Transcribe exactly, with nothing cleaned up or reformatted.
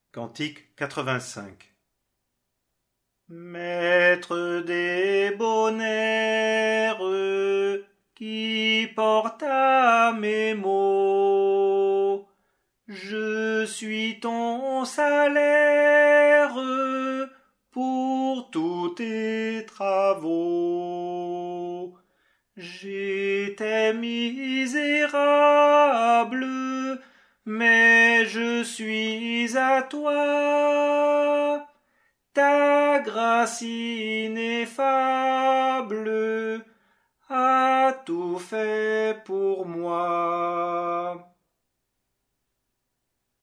Cantique quatre-vingt-cinq. Maître des bonheurs, qui porte à mes maux, je suis ton salaire pour tous tes travaux. J'étais misérable, mais je suis à toi. Ta grâce ineffable a tout fait pour moi.